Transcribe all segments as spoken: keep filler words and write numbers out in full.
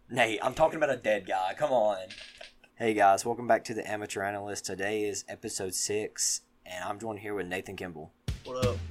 Nate, I'm talking about a dead guy. Come on. Hey guys, welcome back to the Amateur Analyst. Today is episode six, and I'm joined here with Nathan Kimball. What up?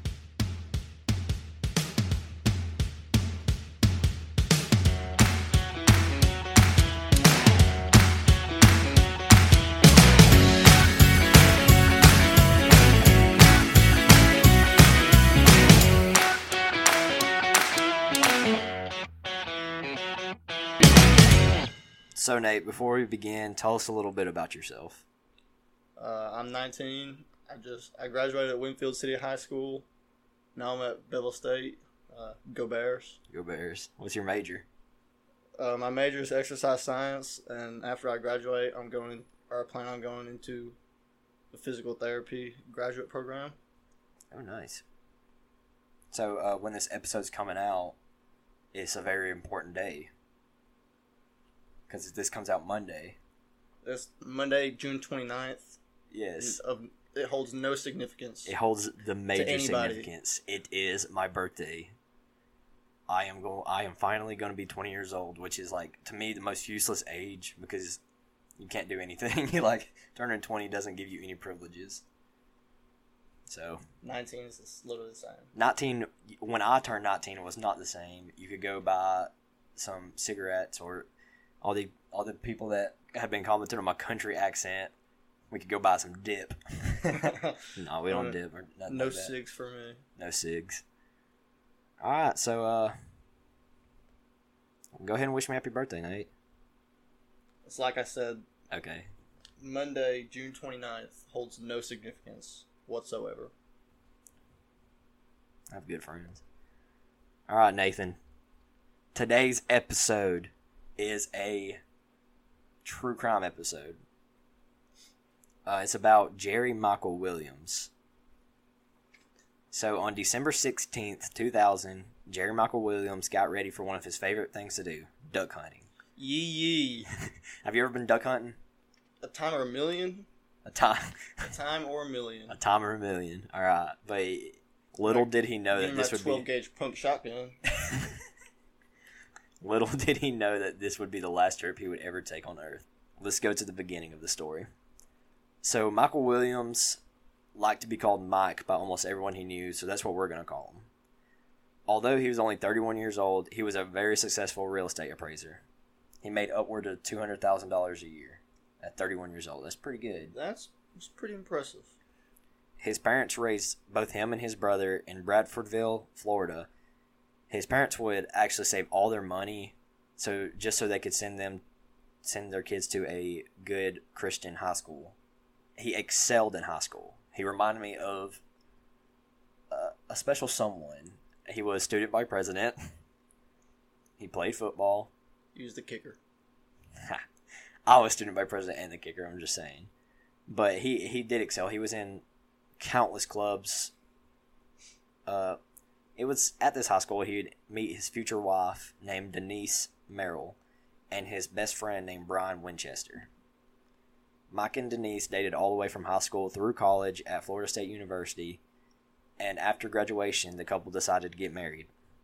So Nate, before we begin, tell us a little bit about yourself. Uh, I'm nineteen. I just I graduated at Winfield City High School. Now I'm at Bevel State. Uh, go Bears. Go Bears. What's your major? Uh, my major is exercise science, and after I graduate, I'm going or I plan on going into the physical therapy graduate program. Oh, nice. So uh, when this episode's coming out, it's a very important day. Because this comes out Monday. It's Monday, June twenty-ninth. Yes. Of, it holds no significance. It holds the major significance. It is my birthday. I am going. I am finally going to be twenty years old, which is like to me the most useless age because you can't do anything. Like turning twenty doesn't give you any privileges. So nineteen is literally the same. nineteen. When I turned nineteen, it was not the same. You could go buy some cigarettes or. All the all the people that have been commenting on my country accent, we could go buy some dip. No, we don't uh, dip or nothing. No like that. cigs for me. No cigs. All right, so uh, go ahead and wish me happy birthday, Nate. It's like I said. Okay. Monday, June twenty-ninth holds no significance whatsoever. I have good friends. All right, Nathan. Today's episode is a true crime episode. Uh, it's about Jerry Michael Williams. So on December sixteenth, two thousand, Jerry Michael Williams got ready for one of his favorite things to do, duck hunting. Yee yee. Have you ever been duck hunting? A time or a million? A time. A time or a million. A time or a million. All right. But little did he know that this would be... twelve gauge pump shotgun. Little did he know that this would be the last trip he would ever take on Earth. Let's go to the beginning of the story. So, Michael Williams liked to be called Mike by almost everyone he knew, so that's what we're going to call him. Although he was only thirty-one years old, he was a very successful real estate appraiser. He made upward of two hundred thousand dollars a year at thirty-one years old. That's pretty good. That's, that's pretty impressive. His parents raised both him and his brother in Bradfordville, Florida. His parents would actually save all their money, so just so they could send them, send their kids to a good Christian high school. He excelled in high school. He reminded me of uh, a special someone. He was student body president. He played football. He was the kicker. I was student body president and the kicker. I'm just saying, but he he did excel. He was in countless clubs. Uh. It was at this high school he'd meet his future wife named Denise Merrill and his best friend named Brian Winchester. Mike and Denise dated all the way from high school through college at Florida State University, and after graduation, the couple decided to get married.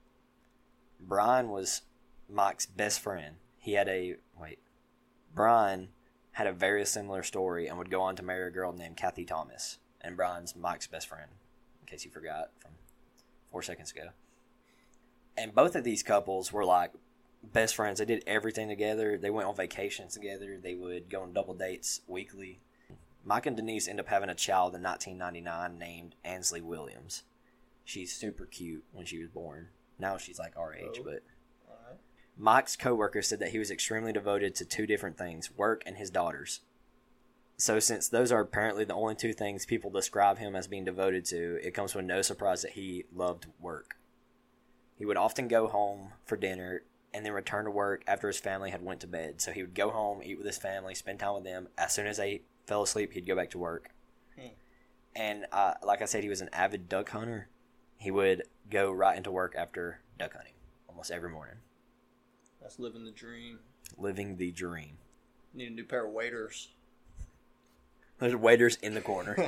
Brian was Mike's best friend. He had a, wait, Brian had a very similar story and would go on to marry a girl named Kathy Thomas, and Brian's Mike's best friend, in case you forgot from four seconds ago. And both of these couples were like best friends. They did everything together. They went on vacations together. They would go on double dates weekly. Mike and Denise end up having a child in nineteen ninety-nine named Ansley Williams. She's super cute when she was born. Now she's like our age, oh. but right. Mike's coworker said that he was extremely devoted to two different things, work and his daughters. So since those are apparently the only two things people describe him as being devoted to, it comes with no surprise that he loved work. He would often go home for dinner and then return to work after his family had went to bed. So he would go home, eat with his family, spend time with them. As soon as they fell asleep, he'd go back to work. Hmm. And uh, like I said, he was an avid duck hunter. He would go right into work after duck hunting almost every morning. That's living the dream. Living the dream. Need a new pair of waders. There's waiters in the corner.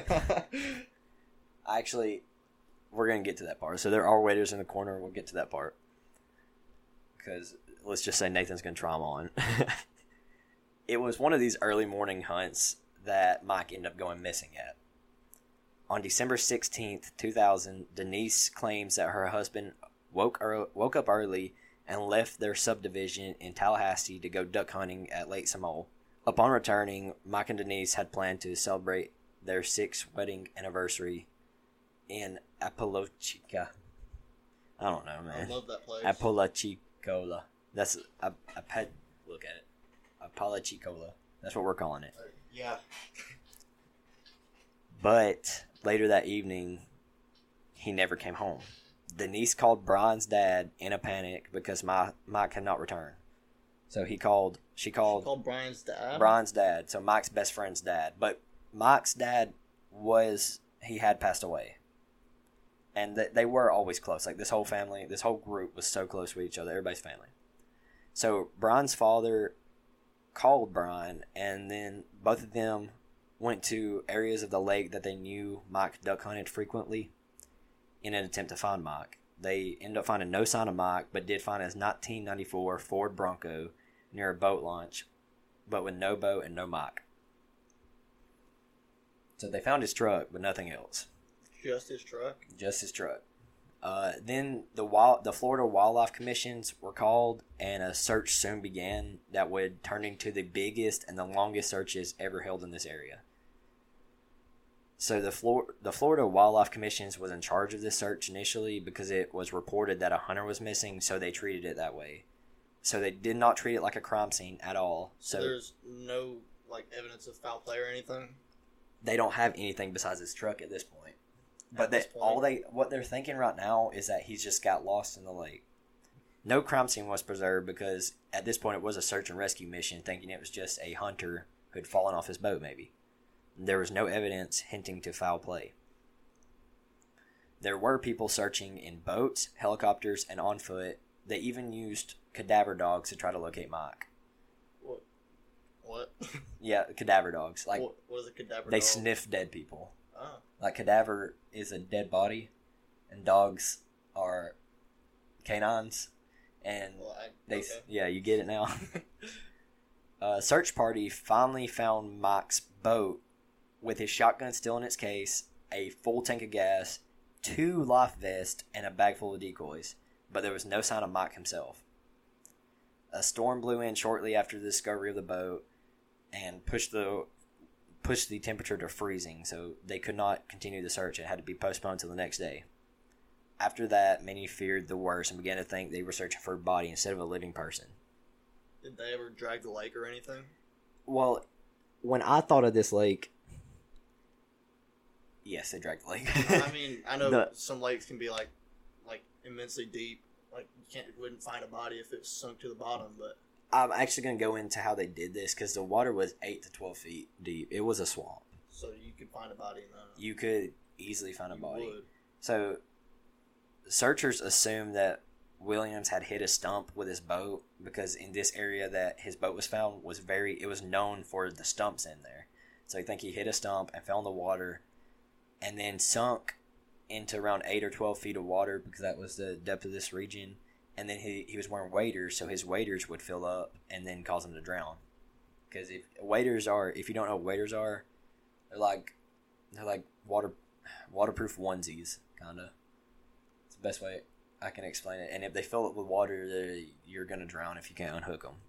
Actually, we're going to get to that part. So there are waiters in the corner. We'll get to that part. Because let's just say Nathan's going to try them on. It was one of these early morning hunts that Mike ended up going missing at. On December sixteenth, two thousand, Denise claims that her husband woke, er- woke up early and left their subdivision in Tallahassee to go duck hunting at Lake Samole. Upon returning, Mike and Denise had planned to celebrate their sixth wedding anniversary in Apalachicola. I don't know, man. I love that place. Apalachicola. That's a, a pet. Look at it. Apalachicola. That's what we're calling it. Yeah. But later that evening, he never came home. Denise called Brian's dad in a panic because my, Mike had not returned. So he called. She called. She called Brian's dad. Brian's dad. So Mike's best friend's dad. But Mike's dad was he had passed away, and th- they were always close. Like this whole family, this whole group was so close with each other. Everybody's family. So Brian's father called Brian, and then both of them went to areas of the lake that they knew Mike duck hunted frequently in an attempt to find Mike. They ended up finding no sign of Mike, but did find his nineteen ninety-four Ford Bronco near a boat launch, but with no boat and no Mike. So they found his truck, but nothing else. Just his truck? Just his truck. Uh, then the wild, the Florida Wildlife Commissions were called, and a search soon began that would turn into the biggest and the longest searches ever held in this area. So the Flor- the Florida Wildlife Commissions was in charge of this search initially because it was reported that a hunter was missing, so they treated it that way. So they did not treat it like a crime scene at all. So there's no like evidence of foul play or anything. They don't have anything besides his truck at this point. But At they, this point. all they what they're thinking right now is that he's just got lost in the lake. No crime scene was preserved because at this point it was a search and rescue mission, thinking it was just a hunter who had fallen off his boat maybe. There was no evidence hinting to foul play. There were people searching in boats, helicopters, and on foot. They even used cadaver dogs to try to locate Mike. What? What? Yeah, cadaver dogs. Like what, what is a cadaver they dog? sniff dead people. Oh. Like cadaver is a dead body, and dogs are canines, and Well, I, they okay. yeah, you get it now. A search party finally found Mike's boat with his shotgun still in its case, a full tank of gas, two life vests, and a bag full of decoys, but there was no sign of Mike himself. A storm blew in shortly after the discovery of the boat and pushed the pushed the temperature to freezing, so they could not continue the search. It had to be postponed till the next day. After that, many feared the worst and began to think they were searching for a body instead of a living person. Did they ever drag the lake or anything? Well, when I thought of this lake, yes, they dragged the lake. I mean, I know The- some lakes can be like, like immensely deep. Like you can't, wouldn't find a body if it sunk to the bottom. But I'm actually going to go into how they did this because the water was eight to twelve feet deep. It was a swamp. so you could find a body in that. You could easily find a You body. would. So, searchers assumed that Williams had hit a stump with his boat because in this area that his boat was found was very, it was known for the stumps in there. So I think he hit a stump and fell in the water and then sunk into around eight or twelve feet of water because that was the depth of this region. And then he, he was wearing waders, so his waders would fill up and then cause him to drown. Because if waders are, if you don't know what waders are, they're like they're like water waterproof onesies, kind of. It's the best way I can explain it. And if they fill up with water, you're gonna drown if you can't unhook them.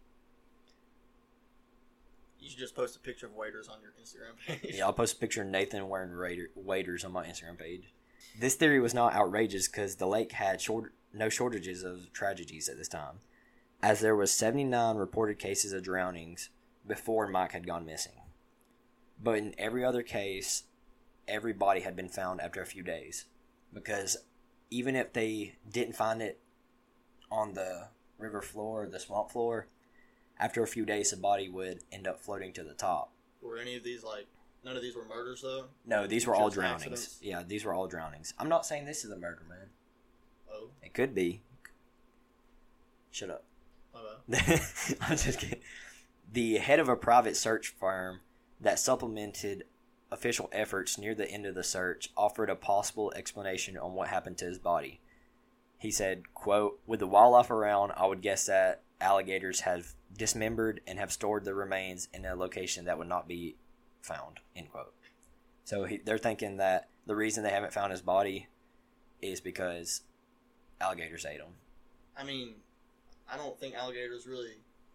You should just post a picture of waders on your Instagram page. Yeah, I'll post a picture of Nathan wearing wader, waders on my Instagram page. This theory was not outrageous because the lake had short, no shortages of tragedies at this time, as there was seventy-nine reported cases of drownings before Mike had gone missing. But in every other case, every body had been found after a few days, because even if they didn't find it on the river floor or the swamp floor, after a few days the body would end up floating to the top. Were any of these like, none of these were murders though? No, these were all Just drownings. accidents? Yeah, these were all drownings. I'm not saying this is a murder, man. Oh, It could be. Shut up. okay. I'm just kidding. The head of a private search firm that supplemented official efforts near the end of the search offered a possible explanation on what happened to his body. He said, quote, "With the wildlife around, I would guess that alligators have dismembered and have stored the remains in a location that would not be found, end quote. So he, they're thinking that the reason they haven't found his body is because alligators ate him. I mean, I don't think alligators really,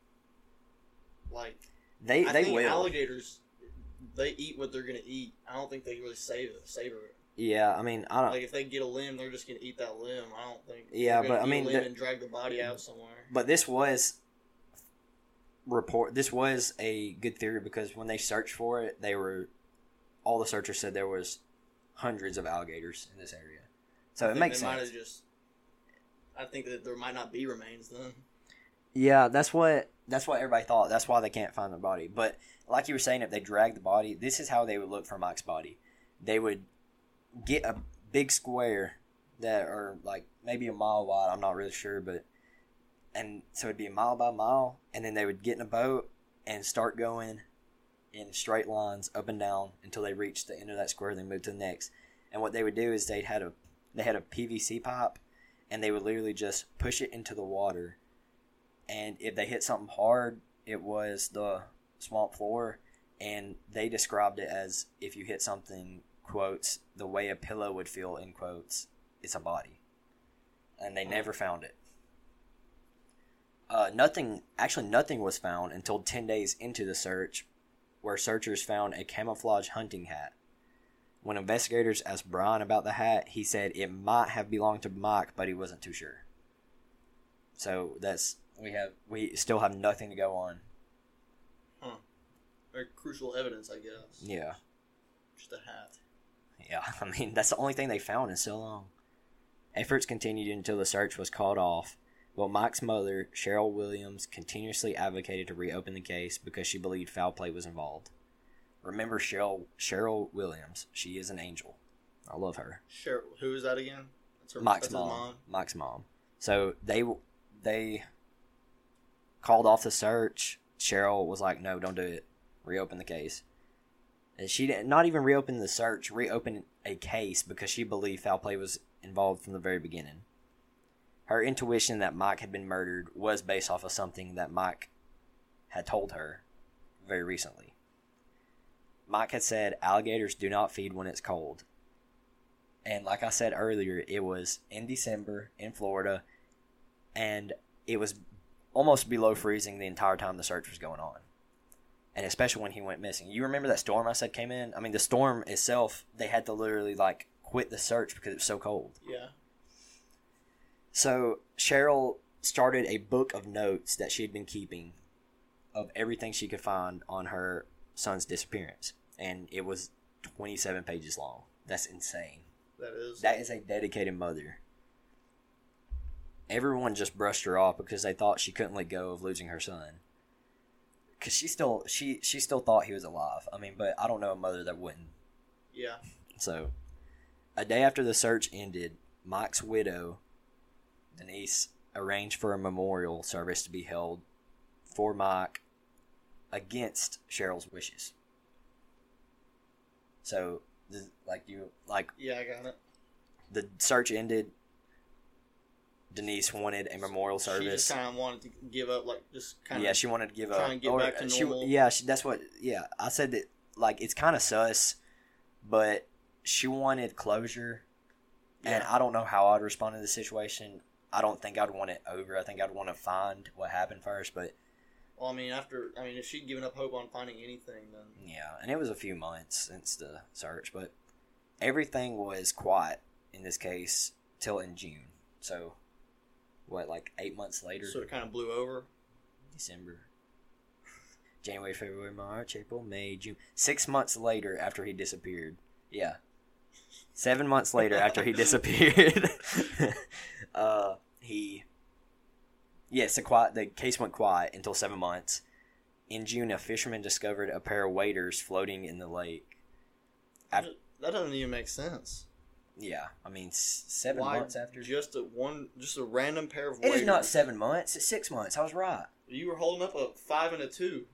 like... They, I they think will. alligators, they eat what they're going to eat. I don't think they really save it, savor it. Yeah, I mean, I don't... Like, if they get a limb, they're just going to eat that limb. I don't think... Yeah, they're but, gonna I mean... eat a limb the, and drag the body out somewhere. But this was... report. This was a good theory because when they searched for it, they were... All the searchers said there was hundreds of alligators in this area. So it makes sense. Just, I think that there might not be remains then. Yeah, that's what that's what everybody thought. That's why they can't find the body. But like you were saying, if they drag the body, this is how they would look for Mike's body. They would get a big square that are like maybe a mile wide. I'm not really sure, but and so it'd be a mile by mile, and then they would get in a boat and start going in straight lines up and down until they reached the end of that square. Then move to the next. And what they would do is they'd had a they had a P V C pipe, and they would literally just push it into the water. And if they hit something hard, it was the swamp floor. And they described it as if you hit something, quotes, the way a pillow would feel, in quotes, it's a body. And they never found it. Uh, nothing, actually nothing was found until ten days into the search, where searchers found a camouflage hunting hat. When investigators asked Brian about the hat, he said it might have belonged to Mike, but he wasn't too sure. So that's... We have we still have nothing to go on. Huh. Very crucial evidence, I guess. Yeah. Just a hat. Yeah, I mean, that's the only thing they found in so long. Efforts continued until the search was called off, but Mike's mother, Cheryl Williams, continuously advocated to reopen the case because she believed foul play was involved. Remember Cheryl Cheryl Williams. She is an angel. I love her. Cheryl, who is that again? That's her, Mike's that's mom. mom. Mike's mom. So they they... called off the search. Cheryl was like, no, don't do it. Reopen the case. And she didn't, not even reopen the search, reopen a case because she believed foul play was involved from the very beginning. Her intuition that Mike had been murdered was based off of something that Mike had told her very recently. Mike had said, alligators do not feed when it's cold. And like I said earlier, it was in December in Florida, and it was almost below freezing the entire time the search was going on. And especially when he went missing. You remember that storm I said came in? I mean, the storm itself, they had to literally, like, quit the search because it was so cold. Yeah. So, Cheryl started a book of notes that she had been keeping of everything she could find on her son's disappearance. And it was twenty-seven pages long. That's insane. That is. That is a dedicated mother. Everyone just brushed her off because they thought she couldn't let go of losing her son. Because she still, she, she still thought he was alive. I mean, but I don't know a mother that wouldn't. Yeah. So, a day after the search ended, Mike's widow, Denise, arranged for a memorial service to be held for Mike against Cheryl's wishes. So, like you, like... Yeah, I got it. The search ended. Denise wanted a memorial service. She just kind of wanted to give up, like, just kind of... Yeah, she wanted to give up. Trying to get or, back to she, normal. Yeah, she, that's what... Yeah, I said that, like, it's kind of sus, but she wanted closure, Yeah. and I don't know how I'd respond to the situation. I don't think I'd want it over. I think I'd want to find what happened first, but... Well, I mean, after... I mean, if she'd given up hope on finding anything, then... Yeah, and it was a few months since the search, but everything was quiet in this case till in June. So... What, like eight months later? So it kind of blew over? December. January, February, March, April, May, June. Six months later after he disappeared. Yeah. Seven months later after he disappeared. uh, he... Yes, the, quiet, the case went quiet until seven months. In June, a fisherman discovered a pair of waders floating in the lake. After, that doesn't even make sense. Yeah, I mean, seven Why months after. Just a one, just a random pair of It waders. is not seven months. It's six months. I was right. You were holding up a five and a two.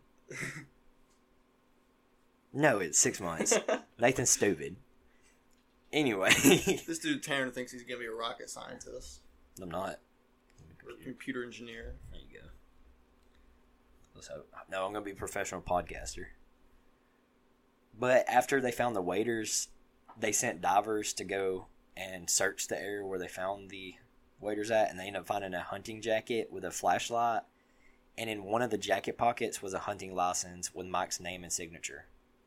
No, it's six months. Nathan's stupid. Anyway. This dude Taryn thinks he's gonna be a rocket scientist. I'm not. Or a computer engineer. There you go. Let's hope. No, I'm gonna be a professional podcaster. But after they found the waders, they sent divers to go and search the area where they found the waders at, and they ended up finding a hunting jacket with a flashlight, and in one of the jacket pockets was a hunting license with Mike's name and signature.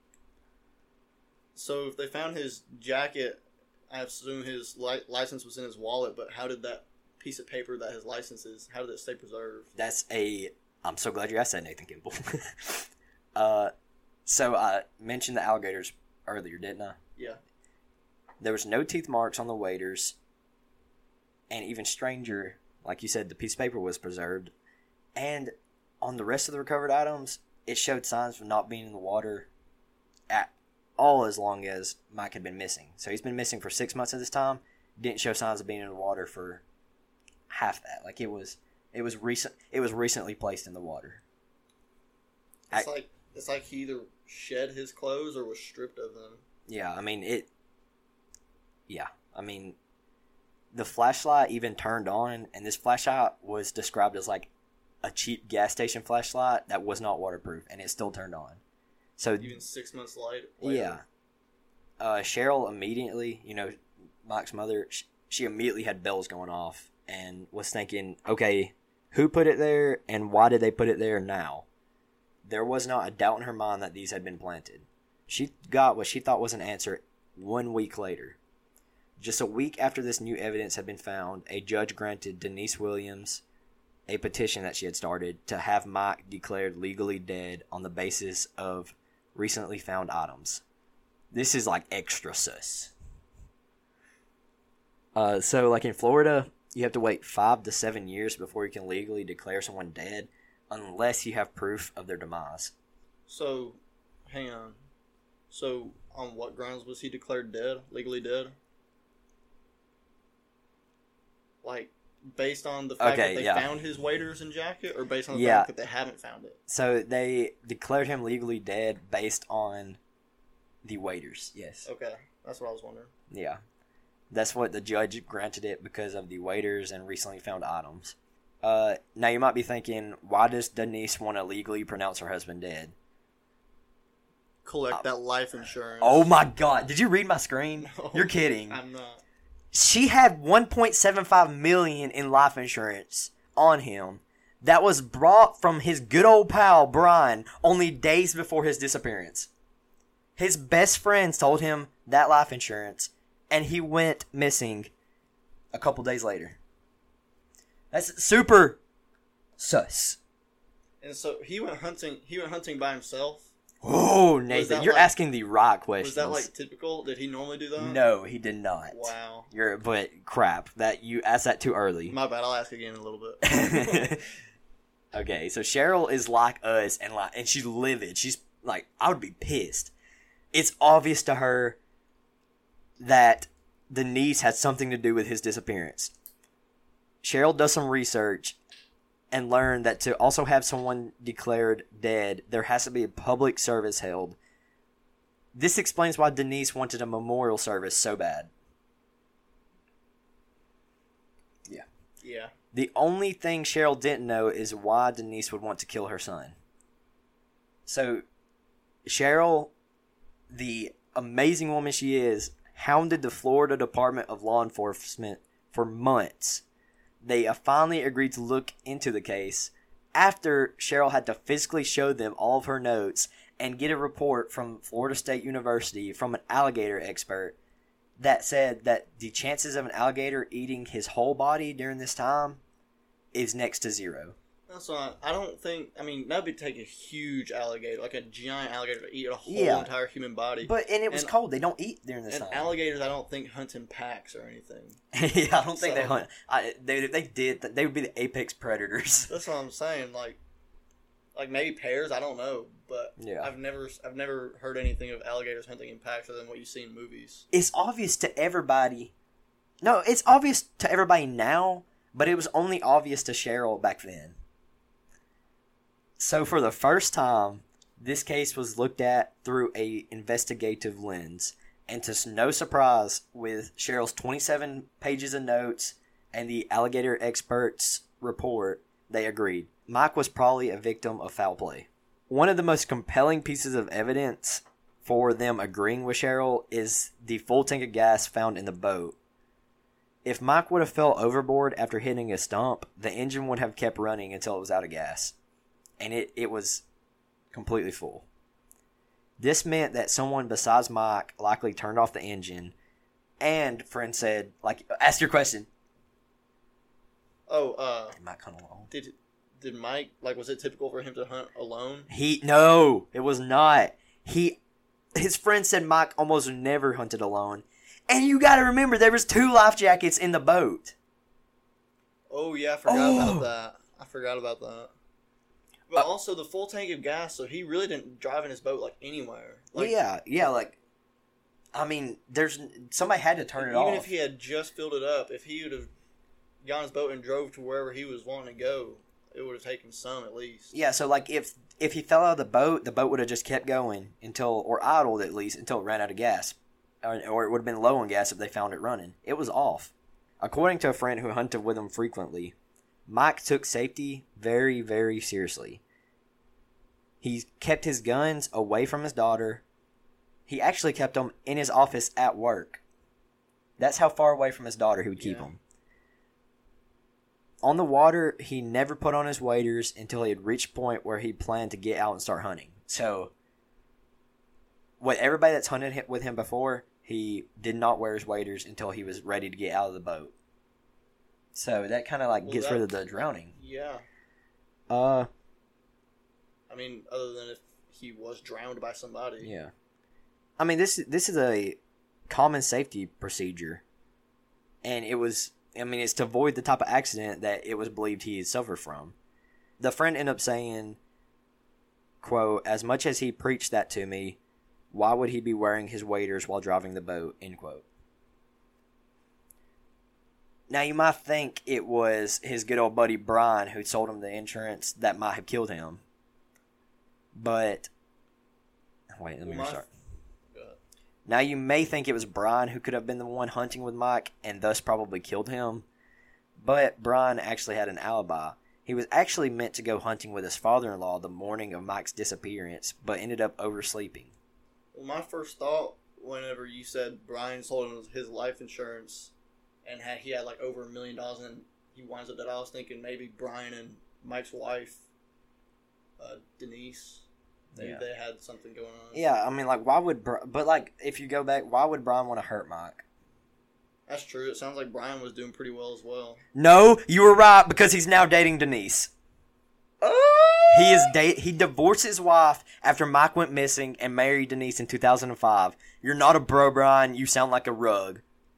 So if they found his jacket, I assume his li- license was in his wallet, but how did that piece of paper that his license is, how did it stay preserved? That's a... I'm so glad you asked that, Nathan Kimball. uh, so I mentioned the alligators earlier, didn't I? Yeah. There was no teeth marks on the waders, and even stranger, like you said, the piece of paper was preserved. And on the rest of the recovered items, it showed signs of not being in the water at all as long as Mike had been missing. So he's been missing for six months at this time. Didn't show signs of being in the water for half that. Like it was, it was recent. It was recently placed in the water. It's I, like it's like he either shed his clothes or was stripped of them. Yeah, I mean it. Yeah, I mean, the flashlight even turned on, and this flashlight was described as like a cheap gas station flashlight that was not waterproof, and it still turned on. So even six months later. Yeah. Uh, Cheryl immediately, you know, Mike's mother, she, she immediately had bells going off and was thinking, okay, who put it there and why did they put it there now? There was not a doubt in her mind that these had been planted. She got what she thought was an answer one week later. Just a week after this new evidence had been found, a judge granted Denise Williams a petition that she had started to have Mike declared legally dead on the basis of recently found items. This is like extra sus. Uh, so, like in Florida, you have to wait five to seven years before you can legally declare someone dead unless you have proof of their demise. So, hang on. So, on what grounds was he declared dead, legally dead? Like, based on the fact Okay, that they yeah. found his waders and jacket, or based on the Yeah. fact that they haven't found it? So, they declared him legally dead based on the waders, yes. Okay, that's what I was wondering. Yeah. That's what the judge granted it because of the waders and recently found items. Uh, now, you might be thinking, why does Denise want to legally pronounce her husband dead? Collect Uh, that life insurance. Oh my god, did you read my screen? No, You're kidding. I'm not. She had one point seven five million dollars in life insurance on him that was brought from his good old pal Brian only days before his disappearance. His best friends told him that life insurance, and he went missing a couple days later. That's super sus. And so he went hunting. He went hunting by himself. Oh, Nathan, that you're like- asking the right questions. Was that like typical? Did he normally do that? No, he did not. Wow. You're, but crap, that you asked that too early. My bad. I'll ask again in a little bit. Okay, so Cheryl is like us, and like, and she's livid. She's like, I would be pissed. It's obvious to her that Denise had something to do with his disappearance. Cheryl does some research and learned that to also have someone declared dead, there has to be a public service held. This explains why Denise wanted a memorial service so bad. Yeah. Yeah. The only thing Cheryl didn't know is why Denise would want to kill her son. So, Cheryl, the amazing woman she is, hounded the Florida Department of Law Enforcement for months. They uh, finally agreed to look into the case after Cheryl had to physically show them all of her notes and get a report from Florida State University from an alligator expert that said that the chances of an alligator eating his whole body during this time is next to zero. That's not. I don't think. I mean, that would take a huge alligator, like a giant alligator, to eat a whole Yeah. entire human body. But and it was And- cold. They don't eat during this And time. alligators, I don't think hunt in packs or anything. Yeah, I don't think So- they hunt. I, they, if they did, they would be the apex predators. That's what I'm saying. Like, like maybe pairs. I don't know, but Yeah. I've never, I've never heard anything of alligators hunting in packs other than what you see in movies. It's obvious to everybody. No, it's obvious to everybody now, but it was only obvious to Cheryl back then. So for the first time, this case was looked at through a investigative lens. And to no surprise, with Cheryl's twenty-seven pages of notes and the alligator expert's report, they agreed. Mike was probably a victim of foul play. One of the most compelling pieces of evidence for them agreeing with Cheryl is the full tank of gas found in the boat. If Mike would have fell overboard after hitting a stump, the engine would have kept running until it was out of gas. And it, it was completely full. This meant that someone besides Mike likely turned off the engine. And friend said, like, ask your question. Oh, uh, Did Mike hunt alone? Did did Mike, like, was it typical for him to hunt alone? He, no, it was not. He, his friend said Mike almost never hunted alone. And you gotta remember, there was two life jackets in the boat. Oh, yeah, I forgot Oh. about that. I forgot about that. But uh, also, the full tank of gas, so he really didn't drive in his boat, like, anywhere. Like, yeah, yeah, like, I mean, there's, somebody had to turn it even off. Even if he had just filled it up, if he would have got on his boat and drove to wherever he was wanting to go, it would have taken some at least. Yeah, so, like, if if he fell out of the boat, the boat would have just kept going until, or idled at least, until it ran out of gas. Or, or it would have been low on gas if they found it running. It was off. According to a friend who hunted with him frequently, Mike took safety very, very seriously. He kept his guns away from his daughter. He actually kept them in his office at work. That's how far away from his daughter he would keep Yeah. them. On the water, he never put on his waders until he had reached a point where he planned to get out and start hunting. So, what everybody that's hunted with him before, he did not wear his waders until he was ready to get out of the boat. So that kind of like Well, gets that- rid of the drowning. Yeah. Uh, I mean, other than if he was drowned by somebody. yeah. I mean, this this is a common safety procedure, and it was. I mean, it's to avoid the type of accident that it was believed he had suffered from. The friend ended up saying, quote, "As much as he preached that to me, why would he be wearing his waders while driving the boat?" End quote. Now, you might think it was his good old buddy Brian who sold him the insurance that might have killed him. But, wait, let me Well, my- restart. Now, you may think it was Brian who could have been the one hunting with Mike and thus probably killed him. But Brian actually had an alibi. He was actually meant to go hunting with his father-in-law the morning of Mike's disappearance, but ended up oversleeping. Well, my first thought, whenever you said Brian sold him his life insurance, and had he had like over a million dollars, and he winds up that I was thinking maybe Brian and Mike's wife, uh, Denise, maybe Yeah. they had something going on. Yeah, I mean, like, why would... Bri- but, like, if you go back, why would Brian want to hurt Mike? That's true. It sounds like Brian was doing pretty well as well. No, you were right, because he's now dating Denise. Oh! He is date. He divorced his wife after Mike went missing and married Denise in two thousand five. You're not a bro, Brian. You sound like a rug.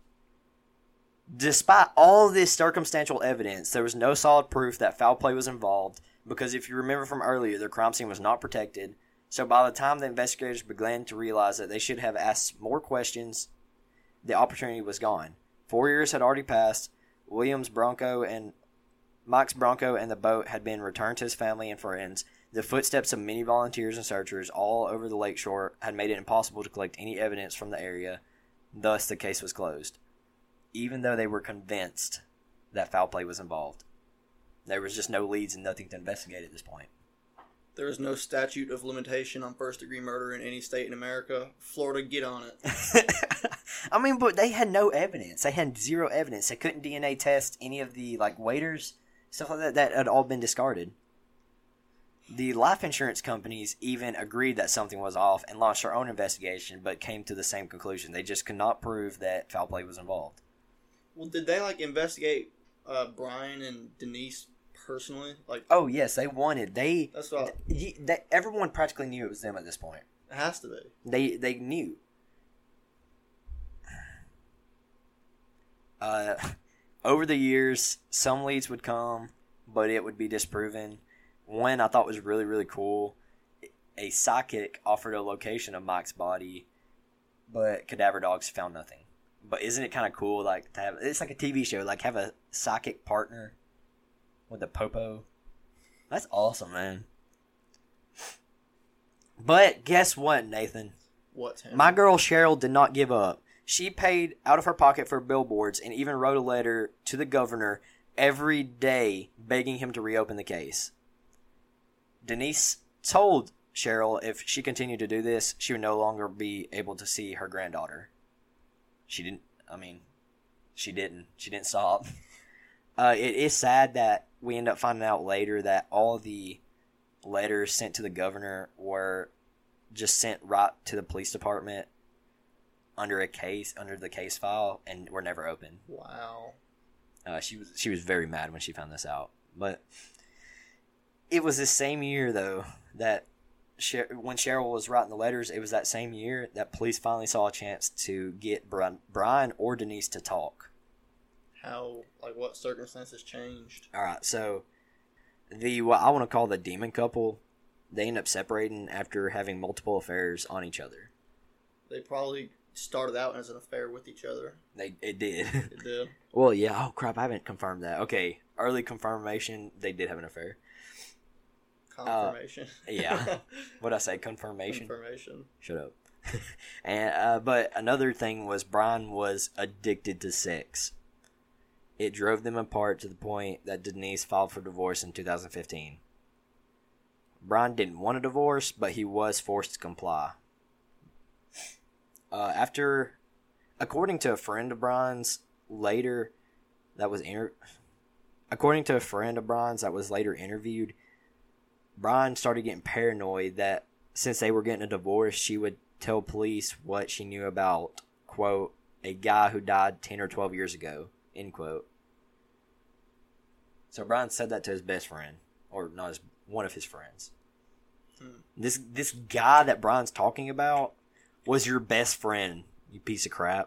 Despite all this circumstantial evidence, there was no solid proof that foul play was involved, because if you remember from earlier, the crime scene was not protected. So by the time the investigators began to realize that they should have asked more questions, the opportunity was gone. Four years had already passed. Williams' Bronco and Mike's Bronco and the boat had been returned to his family and friends. The footsteps of many volunteers and searchers all over the lakeshore had made it impossible to collect any evidence from the area. Thus, the case was closed. Even though they were convinced that foul play was involved. There was just no leads and nothing to investigate at this point. There is no statute of limitation on first-degree murder in any state in America. Florida, get on it. I mean, but they had no evidence. They had zero evidence. They couldn't D N A test any of the, like, waiters, stuff like that. That had all been discarded. The life insurance companies even agreed that something was off and launched their own investigation, but came to the same conclusion. They just could not prove that foul play was involved. Well, did they, like, investigate uh, Brian and Denise personally? Like, Oh, yes, they wanted. They, that's what they, they everyone practically knew it was them at this point. it has to be. They they knew. Uh, over the years, some leads would come, but it would be disproven. One I thought was really, really cool. A psychic offered a location of Mike's body, but cadaver dogs found nothing. But isn't it kind of cool, like, to have... It's like a T V show, like, have a psychic partner with a popo. That's awesome, man. But guess what, Nathan? What, Tim? My girl Cheryl did not give up. She paid out of her pocket for billboards and even wrote a letter to the governor begging him to every day begging him to reopen the case. Denise told Cheryl if she continued to do this, she would no longer be able to see her granddaughter. She didn't, I mean, she didn't. She didn't stop. Uh, it is sad that we end up finding out later that all the letters sent to the governor were just sent right to the police department under a case, under the case file, and were never opened. Wow. Uh, she was she was very mad when she found this out. But it was the same year, though, that Sher- when Cheryl was writing the letters, it was that same year that police finally saw a chance to get Brian, Brian or Denise to talk. How, like, what circumstances changed? All right, so the what I want to call the demon couple, they end up separating after having multiple affairs on each other. They probably started out as an affair with each other. They it did. It did. Well, yeah. Oh crap! I haven't confirmed that. Okay, early confirmation. They did have an affair. Confirmation. Uh, yeah. What'd I say? Confirmation. Confirmation. Shut up. and uh, but another thing was Brian was addicted to sex. It drove them apart to the point that Denise filed for divorce in two thousand fifteen. Brian didn't want a divorce, but he was forced to comply. Uh, after, according to a friend of Brian's later, that was inter- according to a friend of Brian's that was later interviewed, Brian started getting paranoid that since they were getting a divorce, she would tell police what she knew about, quote, a guy who died ten or twelve years ago, end quote. So Brian said that to his best friend, or not his, one of his friends. Hmm. This this guy that Brian's talking about was your best friend, you piece of crap.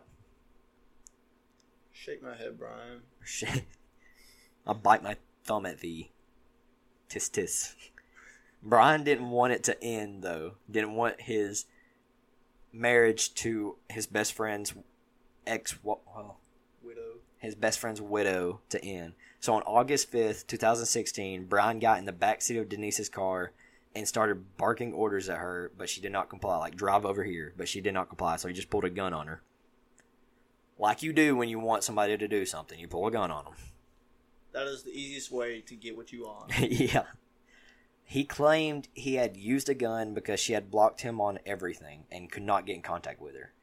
Shake my head, Brian. I'll bite my thumb at thee. Tis tis. Brian didn't want it to end, though. Didn't want his marriage to his best friend's ex, well, widow. His best friend's widow to end. So on August fifth, twenty sixteen, Brian got in the backseat of Denise's car and started barking orders at her, but she did not comply. Like, drive over here, but she did not comply, so he just pulled a gun on her. Like you do when you want somebody to do something. You pull a gun on them. That is the easiest way to get what you want. Yeah. He claimed he had used a gun because she had blocked him on everything and could not get in contact with her.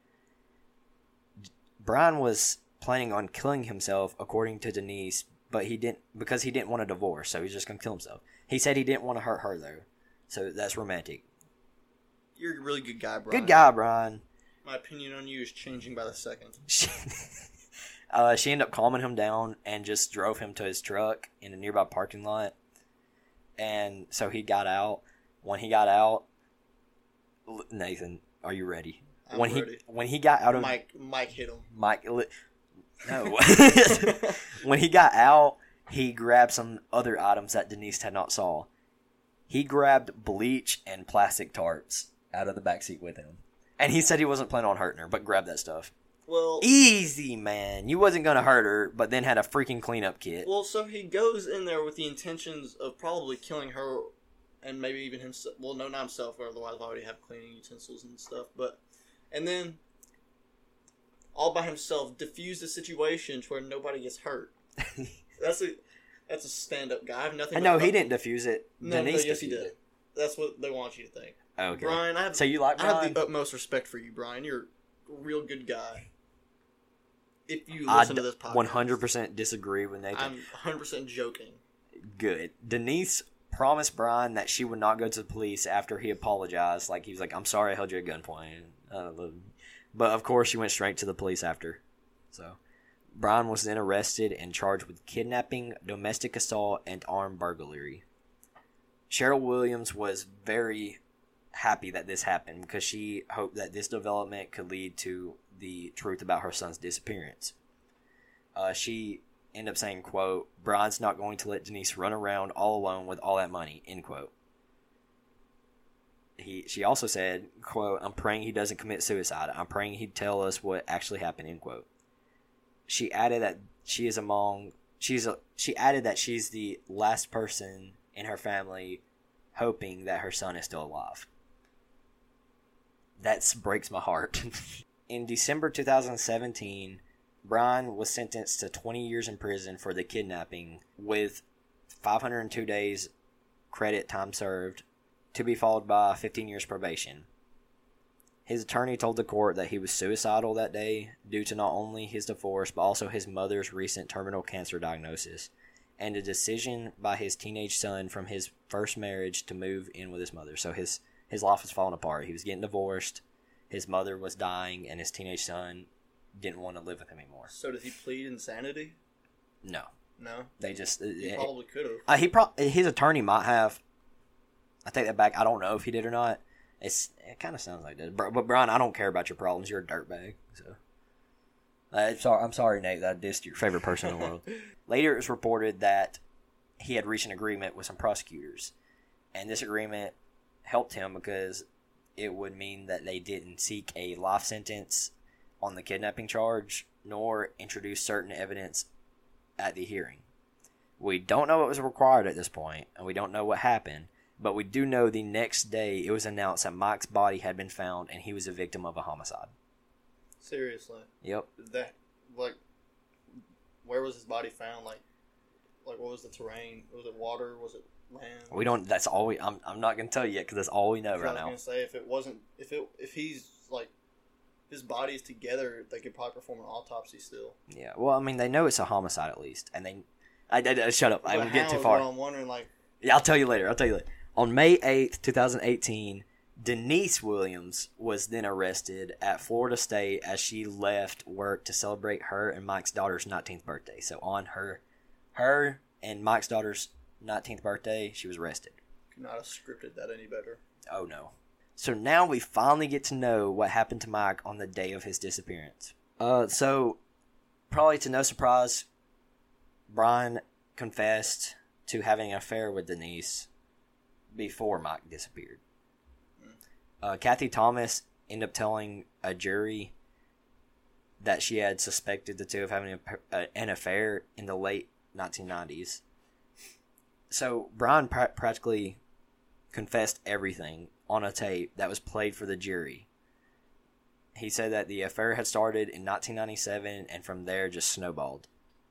Brian was planning on killing himself, according to Denise, but he didn't, because he didn't want a divorce, so he's just going to kill himself. He said he didn't want to hurt her, though, so that's romantic. You're a really good guy, Brian. Good guy, Brian. My opinion on you is changing by the second. She, uh, she ended up calming him down and just drove him to his truck in a nearby parking lot. And so he got out. When he got out, Nathan, are you ready? I'm when ready. he when he got out of Mike, Mike hit him. Mike, no. When he got out, he grabbed some other items that Denise had not saw. He grabbed bleach and plastic tarps out of the backseat with him, and he said he wasn't planning on hurting her, but grabbed that stuff. Well, easy, man. You wasn't gonna hurt her, but then had a freaking cleanup kit. Well, so he goes in there with the intentions of probably killing her, and maybe even himself. Well, no, not himself, or otherwise I already have cleaning utensils and stuff. But, and then, all by himself, diffuse the situation to where nobody gets hurt. That's a that's a stand-up guy. I have nothing. I know he didn't diffuse it. No, Denise no, yes, he did. It. That's what they want you to think. Okay, Brian. I have, so you like Brian? I have the utmost respect for you, Brian. You're a real good guy. If you I listen to this podcast. one hundred percent disagree with Nathan. I'm one hundred percent joking. Good. Denise promised Brian that she would not go to the police after he apologized. Like, he was like, I'm sorry I held you at gunpoint. Uh, but, of course, she went straight to the police after. So, Brian was then arrested and charged with kidnapping, domestic assault, and armed burglary. Cheryl Williams was very happy that this happened because she hoped that this development could lead to the truth about her son's disappearance. Uh, she ended up saying, quote, Brian's not going to let Denise run around all alone with all that money, end quote. He, she also said, quote, I'm praying he doesn't commit suicide. I'm praying he'd tell us what actually happened, end quote. She added that she is among, she's a, she added that she's the last person in her family hoping that her son is still alive. That breaks my heart. In December two thousand seventeen, Brian was sentenced to twenty years in prison for the kidnapping with five hundred two days credit time served, to be followed by fifteen years probation. His attorney told the court that he was suicidal that day due to not only his divorce but also his mother's recent terminal cancer diagnosis and a decision by his teenage son from his first marriage to move in with his mother. So his, his life was falling apart. He was getting divorced, his mother was dying, and his teenage son didn't want to live with him anymore. So did he plead insanity? No. No? They just... He it, probably could have. Uh, he pro- His attorney might have. I take that back. I don't know if he did or not. It's It kind of sounds like that. But, but Brian, I don't care about your problems. You're a dirtbag. So. Uh, sorry, I'm sorry, Nate, that I dissed your favorite person in the world. Later, it was reported that he had reached an agreement with some prosecutors. And this agreement helped him because it would mean that they didn't seek a life sentence on the kidnapping charge, nor introduce certain evidence at the hearing. We don't know what was required at this point, and we don't know what happened, but we do know the next day it was announced that Mike's body had been found and he was a victim of a homicide. Seriously? Yep. That, like, where was his body found? Like, like what was the terrain? Was it water? Was it land? We don't, that's all we, I'm, I'm not going to tell you yet because that's all we know right now. I was going to say, if it wasn't, if it, if he's, like, his body's together, they could probably perform an autopsy still. Yeah, well, I mean, they know it's a homicide at least, and they, I, I, I shut up, I But won't get too how is far. what I'm wondering, like, Yeah, I'll tell you later, I'll tell you later. On May eighth, twenty eighteen, Denise Williams was then arrested at Florida State as she left work to celebrate her and Mike's daughter's nineteenth birthday. So on her her and Mike's daughter's nineteenth birthday, she was arrested. could not have scripted that any better. Oh, no. So now we finally get to know what happened to Mike on the day of his disappearance. Uh, so, probably to no surprise, Brian confessed to having an affair with Denise before Mike disappeared. Uh, Kathy Thomas ended up telling a jury that she had suspected the two of having a, uh, an affair in the late nineteen nineties. So Brian pr- practically confessed everything on a tape that was played for the jury. He said that the affair had started in nineteen ninety-seven and from there just snowballed.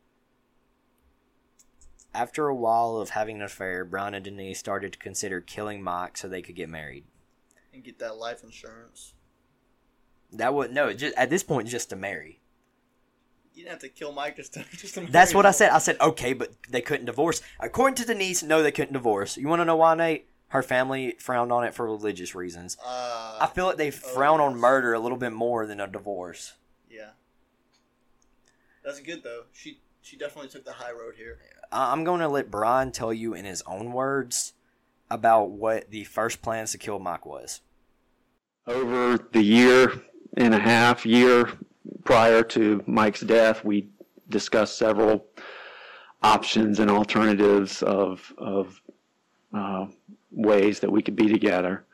After a while of having an affair, Brian and Denise started to consider killing Mike so they could get married. And get that life insurance. That would no, just at this point, just to marry. You didn't have to kill Mike just to, just to marry That's what him. I said. I said okay, but they couldn't divorce. According to Denise, no, they couldn't divorce. You want to know why, Nate? Her family frowned on it for religious reasons. Uh, I feel like they frown oh, on yes. murder a little bit more than a divorce. Yeah. That's good, though. She she definitely took the high road here. I'm going to let Brian tell you in his own words about what the first plans to kill Mike was. Over the year and a half, year prior to Mike's death, we discussed several options and alternatives of of uh, ways that we could be together.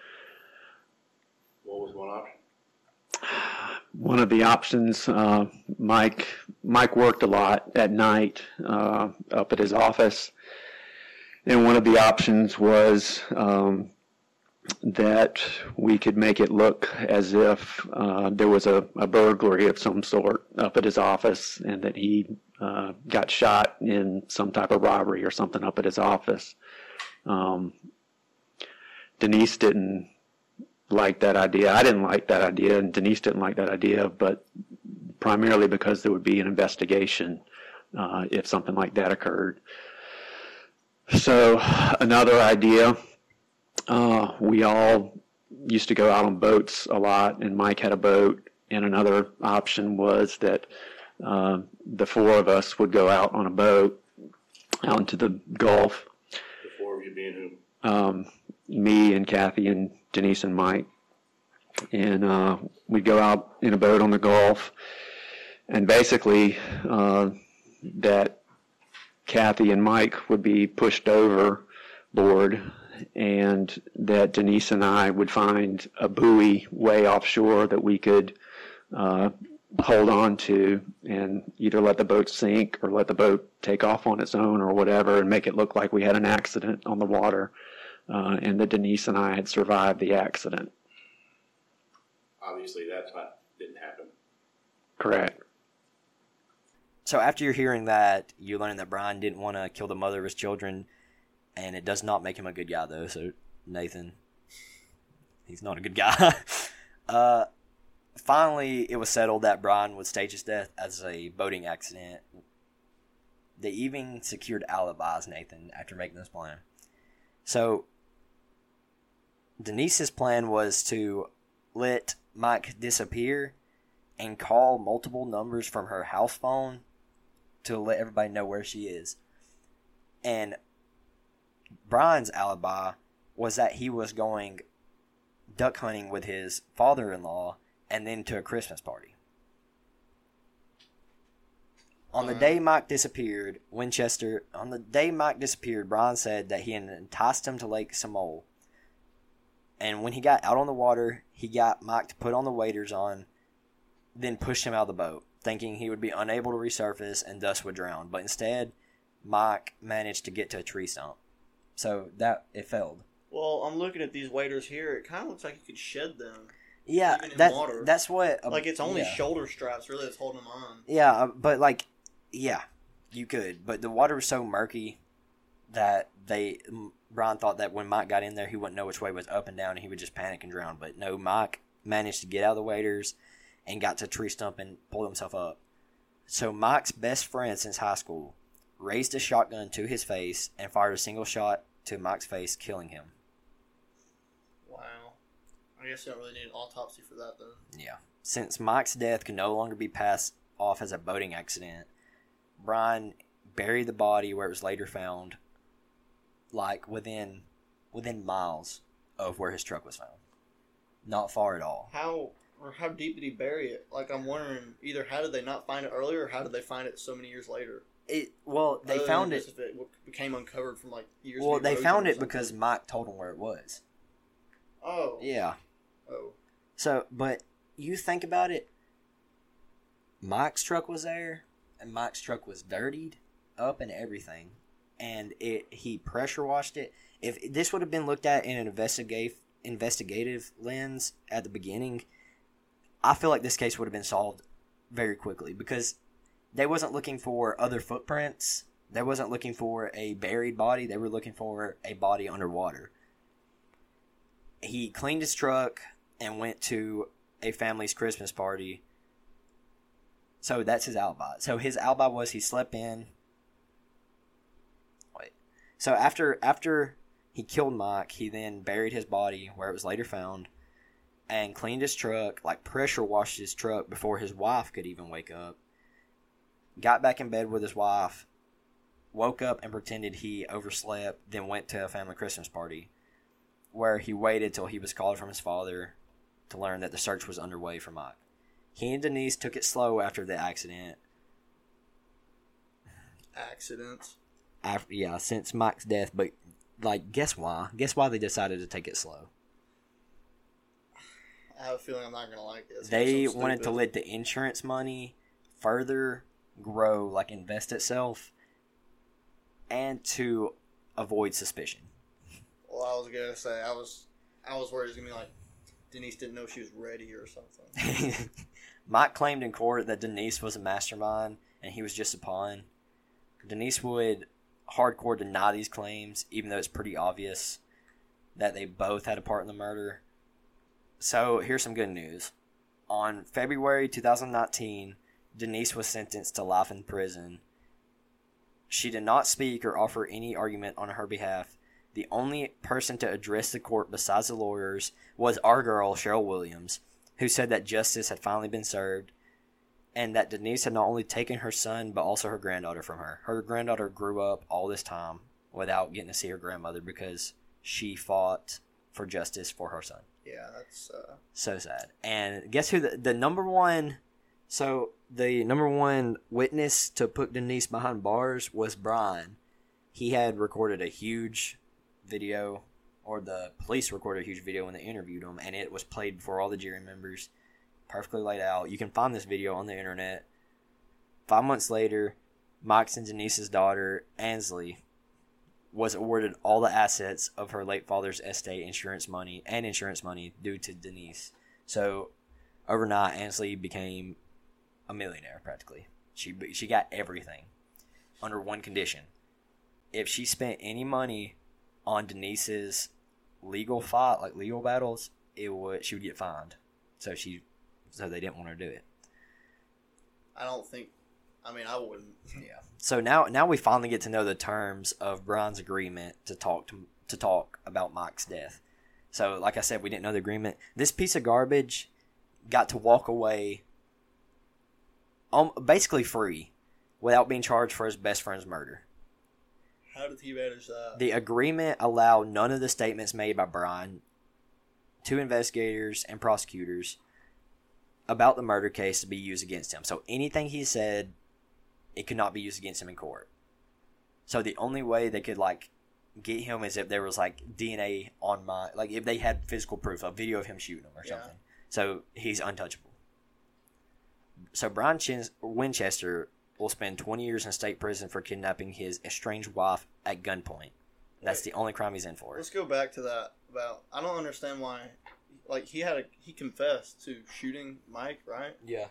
What was one option? One of the options, uh, Mike Mike worked a lot at night uh, up at his office, and one of the options was um, that we could make it look as if uh, there was a, a burglary of some sort up at his office, and that he uh, got shot in some type of robbery or something up at his office. Um, Denise didn't like that idea. I didn't like that idea, and Denise didn't like that idea, but primarily because there would be an investigation uh, if something like that occurred. So another idea, uh, we all used to go out on boats a lot, and Mike had a boat, and another option was that uh, the four of us would go out on a boat out into the Gulf. The four of you being who? Um, me and Kathy and Denise and Mike, and uh, we'd go out in a boat on the Gulf, and basically uh, that Kathy and Mike would be pushed overboard, and that Denise and I would find a buoy way offshore that we could uh, hold on to and either let the boat sink or let the boat take off on its own or whatever, and make it look like we had an accident on the water. Uh, and that Denise and I had survived the accident. Obviously, that's not didn't happen. Correct. So after you're hearing that, you learn that Brian didn't want to kill the mother of his children, and it does not make him a good guy, though. So Nathan, he's not a good guy. uh, finally, it was settled that Brian would stage his death as a boating accident. They even secured alibis, Nathan, after making this plan. So Denise's plan was to let Mike disappear and call multiple numbers from her house phone to let everybody know where she is. And Brian's alibi was that he was going duck hunting with his father-in-law and then to a Christmas party. On the day Mike disappeared, Winchester, on the day Mike disappeared, Brian said that he had enticed him to Lake Samole. And when he got out on the water, he got Mike to put on the waders on, then pushed him out of the boat, thinking he would be unable to resurface and thus would drown. But instead, Mike managed to get to a tree stump. So that it failed. Well, I'm looking at these waders here. It kind of looks like you could shed them. Yeah, even in that, water. that's what... Uh, like, it's only yeah. shoulder straps, really, that's holding them on. Yeah, uh, but, like, yeah, you could. But the water was so murky that they... Brian thought that when Mike got in there, he wouldn't know which way was up and down, and he would just panic and drown. But no, Mike managed to get out of the waders and got to a tree stump and pulled himself up. So Mike's best friend since high school raised a shotgun to his face and fired a single shot to Mike's face, killing him. Wow. I guess you don't really need an autopsy for that, then. Yeah. Since Mike's death could no longer be passed off as a boating accident, Brian buried the body where it was later found, like within within miles of where his truck was found. Not far at all. How or how deep did he bury it? Like, I'm wondering, either how did they not find it earlier, or how did they find it so many years later? It well, they Other found than it. just if it became uncovered from like years. Well, of they erosion found or it something. because Mike told them where it was. Oh. Yeah. Oh. So, but you think about it. Mike's truck was there, and Mike's truck was dirtied up and everything, and it he pressure washed it. If this would have been looked at in an investigative investigative lens at the beginning, I feel like this case would have been solved very quickly, because they wasn't looking for other footprints. They wasn't looking for a buried body. They were looking for a body underwater. He cleaned his truck and went to a family's Christmas party. So that's his alibi. So his alibi was he slept in. Wait. So after after he killed Mike, he then buried his body where it was later found and cleaned his truck, like pressure washed his truck before his wife could even wake up. Got back in bed with his wife, woke up and pretended he overslept, then went to a family Christmas party where he waited till he was called from his father to learn that the search was underway for Mike. He and Denise took it slow after the accident. Accidents. After, yeah, since Mike's death, but like, guess why? Guess why they decided to take it slow? I have a feeling I'm not gonna like this. They It's so wanted to stupid. let the insurance money further grow, like invest itself, and to avoid suspicion. Well, I was gonna say I was, I was worried it was gonna be like Denise didn't know she was ready or something. Mike claimed in court that Denise was a mastermind and he was just a pawn. Denise would hardcore deny these claims, even though it's pretty obvious that they both had a part in the murder. So here's some good news. On February twenty nineteen, Denise was sentenced to life in prison. She did not speak or offer any argument on her behalf. The only person to address the court besides the lawyers was our girl, Cheryl Williams, who said that justice had finally been served and that Denise had not only taken her son but also her granddaughter from her. Her granddaughter grew up all this time without getting to see her grandmother because she fought for justice for her son. Yeah, that's uh... so sad. And guess who the, the number one... So, the number one witness to put Denise behind bars was Brian. He had recorded a huge video, or the police recorded a huge video when they interviewed him, and it was played before all the jury members, perfectly laid out. You can find this video on the internet. Five months later, Mike's and Denise's daughter, Ansley, was awarded all the assets of her late father's estate insurance money and insurance money due to Denise. So, overnight, Ansley became a millionaire, practically. She she got everything under one condition. If she spent any money on Denise's legal fight, like legal battles, it would she would get fined. So she, so they didn't want her to do it. I don't think. I mean, I wouldn't. Yeah. So now, now we finally get to know the terms of Brian's agreement to talk to to talk about Mike's death. So, like I said, we didn't know the agreement. This piece of garbage got to walk away, um, basically free, without being charged for his best friend's murder. How did he manage that? The agreement allowed none of the statements made by Brian to investigators and prosecutors about the murder case to be used against him. So anything he said, it could not be used against him in court. So the only way they could like get him is if there was like D N A on my, like if they had physical proof, a video of him shooting him or Yeah. something. So he's untouchable. So Brian Chin- Winchester will spend twenty years in state prison for kidnapping his estranged wife at gunpoint. That's Wait. the only crime he's in for. Let's go back to that. About I don't understand why. Like he had a he confessed to shooting Mike, right? Yeah.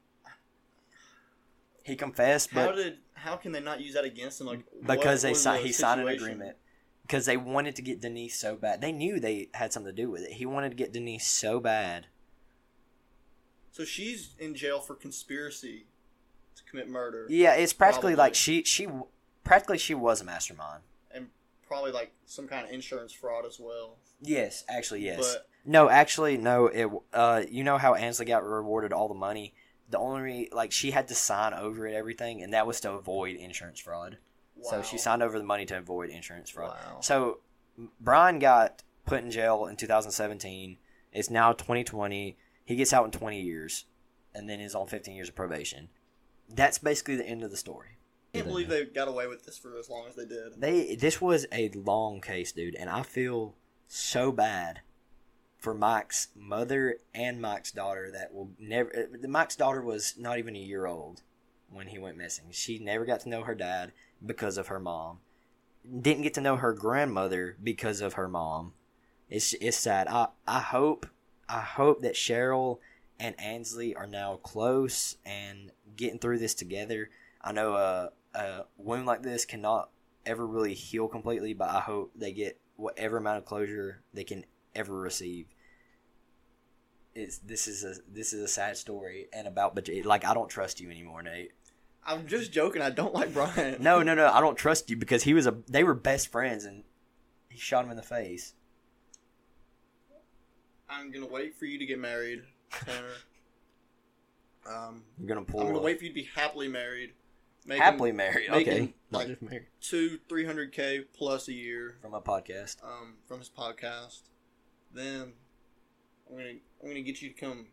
He confessed, How but did how can they not use that against him? Like because what they was si- the he signed an situation? agreement. Because they wanted to get Denise so bad. They knew they had something to do with it. He wanted to get Denise so bad. So she's in jail for conspiracy to commit murder. Yeah, it's practically Probably. like she she practically she was a mastermind. And probably like some kind of insurance fraud as well. Yes, actually, yes. But no, actually, no. It uh, you know how Ansley got rewarded all the money. The only like she had to sign over it everything, and that was to avoid insurance fraud. wow. So she signed over the money to avoid insurance fraud. Wow. So Brian got put in jail in two thousand seventeen. It's now twenty twenty. He gets out in twenty years, and then is on fifteen years of probation. That's basically the end of the story. I can't believe they got away with this for as long as they did. They this was a long case, dude, and I feel so bad for Mike's mother and Mike's daughter that will never. Mike's daughter was not even a year old when he went missing. She never got to know her dad because of her mom. Didn't get to know her grandmother because of her mom. It's it's sad. I I hope I hope that Cheryl and Ansley are now close and getting through this together. I know a a wound like this cannot ever really heal completely, but I hope they get whatever amount of closure they can ever receive. It's this is a this is a sad story and about but like I don't trust you anymore, Nate. I'm just joking. I don't like Brian. No, no, no. I don't trust you because he was a. They were best friends, and he shot him in the face. I'm gonna wait for you to get married, Tanner. Um, You're gonna pull. I'm gonna a- wait for you to be happily married. Making happily married. making, Okay, not like, just married. two, three hundred k plus a year From a podcast. um, from his podcast. Then I'm gonna I'm gonna get you to come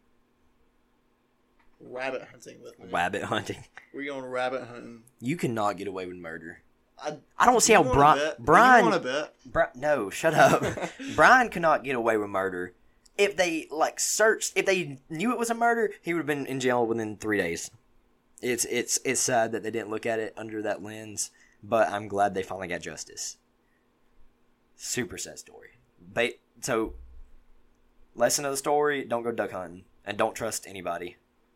rabbit hunting with me. Rabbit hunting. We're going rabbit hunting. You cannot get away with murder. I, I don't see you how wanna Brian. bet? Brian. You want to bet? Bri- no, shut up. Brian cannot get away with murder. If they like searched, if they knew it was a murder, he would have been in jail within three days. It's it's it's sad that they didn't look at it under that lens, but I'm glad they finally got justice. Super sad story. Ba- so, lesson of the story: don't go duck hunting and don't trust anybody.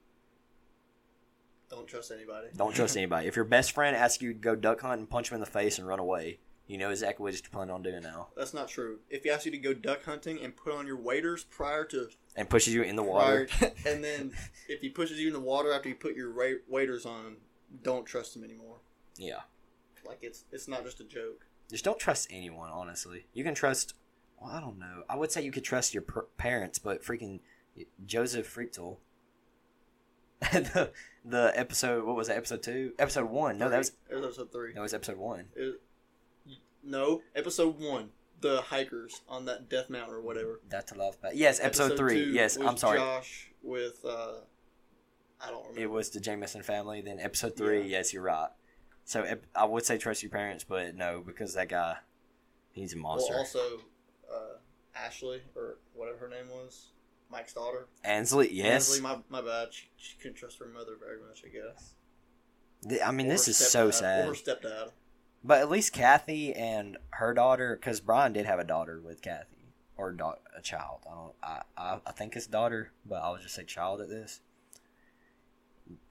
Don't trust anybody. Don't trust anybody. If your best friend asks you to go duck hunt and punch him in the face and run away, you know exactly what you're planning on doing now. That's not true. If he asks you to go duck hunting and put on your waders prior to And pushes you in the water. prior, and then if he pushes you in the water after you put your ra- waders on, don't trust him anymore. Yeah. Like it's it's not just a joke. Just don't trust anyone, honestly. You can trust, well, I don't know. I would say you could trust your per- parents, but freaking Joseph Fritzl. the, the episode, what was it, episode two? Episode one. No, that was, It was episode three. that was episode one. It- no, episode one. The hikers on that death mountain or whatever. That's a love. Yes, episode, three. two Yes, was I'm sorry. Josh with uh, I don't remember. It was the Jameson family. Then episode three, Yeah. yes, you're right. So ep- I would say trust your parents, but no, because that guy, he's a monster. Well, also uh, Ashley or whatever her name was, Mike's daughter. Ansley, yes. Ansley, my my bad. She, she couldn't trust her mother very much, I guess. Th- I mean, Or this her is so stepdad, sad. Or her stepdad. But at least Kathy and her daughter, because Brian did have a daughter with Kathy, or da- a child. I don't. I, I I think it's daughter, but I'll just say child at this.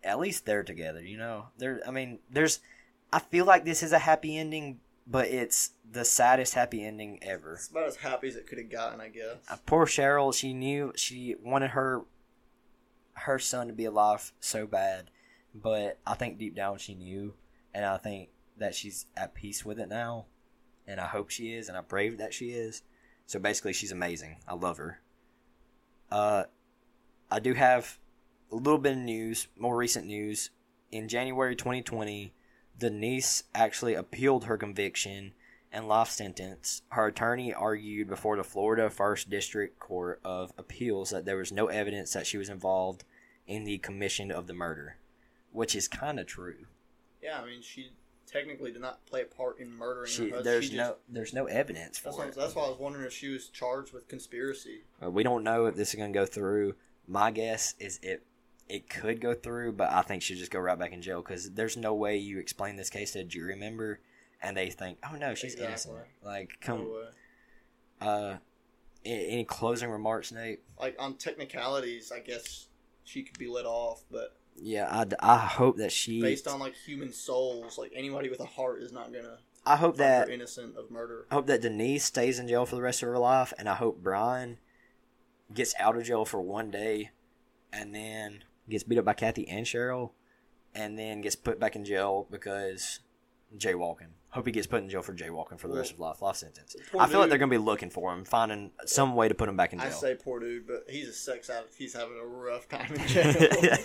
at least they're together. You know, there. I mean, there's. I feel like this is a happy ending, but it's the saddest happy ending ever. It's about as happy as it could have gotten, I guess. Uh, poor Cheryl. She knew she wanted her her son to be alive so bad, but I think deep down she knew, and I think that she's at peace with it now, and I hope she is, and I pray that she is. So basically, she's amazing. I love her. Uh, I do have a little bit of news, more recent news. In January twenty twenty, Denise actually appealed her conviction and life sentence. Her attorney argued before the Florida First District Court of Appeals that there was no evidence that she was involved in the commission of the murder, which is kind of true. Yeah, I mean, she technically did not play a part in murdering She, her husband. there's She no just, there's no evidence for that's, what, it. that's why I was wondering if she was charged with conspiracy. Uh, we don't know if this is going to go through. My guess is it it could go through, but I think she'll just go right back in jail because there's no way you explain this case to a jury member and they think, oh no, she's Exactly. innocent. Like, come. No way. Uh, a- any closing remarks, Nate? Like, on technicalities, I guess she could be let off, but Yeah, I, I hope that she. based on, like, human souls, like, anybody with a heart is not going to I hope find her that innocent of murder. I hope that Denise stays in jail for the rest of her life, and I hope Brian gets out of jail for one day, and then gets beat up by Kathy and Cheryl, and then gets put back in jail because jaywalking. Hope he gets put in jail for jaywalking for the rest of life, life sentence. Poor I feel like dude. they're gonna be looking for him, finding some way to put him back in jail. I say poor dude, but he's a sex addict. He's having a rough time in jail.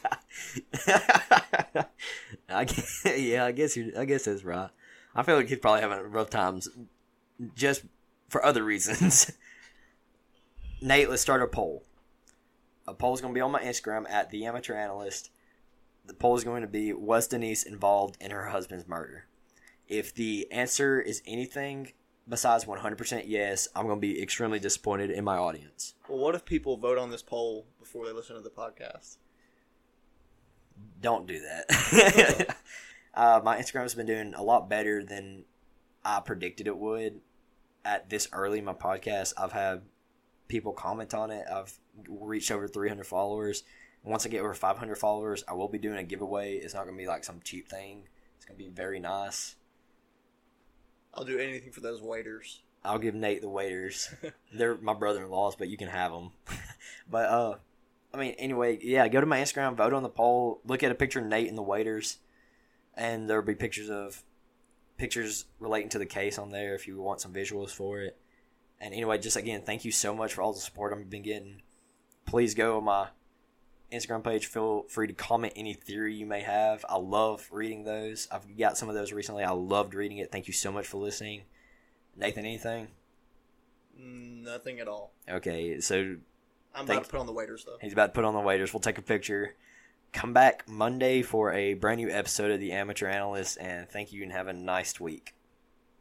I guess, yeah, I guess you. I guess that's right. I feel like he's probably having rough times, just for other reasons. Nate, let's start a poll. A poll is going to be on my Instagram at the Amateur Analyst. The poll is going to be: was Denise involved in her husband's murder? If the answer is anything besides one hundred percent yes, I'm going to be extremely disappointed in my audience. Well, what if people vote on this poll before they listen to the podcast? Don't do that. uh, my Instagram has been doing a lot better than I predicted it would. At this early in my podcast, I've had people comment on it. I've reached over three hundred followers. Once I get over five hundred followers, I will be doing a giveaway. It's not going to be like some cheap thing. It's going to be very nice. I'll do anything for those waiters. I'll give Nate the waiters. They're my brother-in-laws, but you can have them. But, uh, I mean, anyway, yeah, go to my Instagram, vote on the poll, look at a picture of Nate and the waiters, and there'll be pictures of, pictures relating to the case on there if you want some visuals for it. And anyway, just again, thank you so much for all the support I've been getting. Please go on my Instagram page. Feel free to comment any theory you may have. I love reading those. I've got some of those recently. I loved reading it. Thank you so much for listening. Nathan, anything? Nothing at all. Okay, so I'm Thank- about to put on the waiters, though. he's about to put on the waiters. We'll take a picture. Come back Monday for a brand new episode of The Amateur Analyst, and thank you and have a nice week.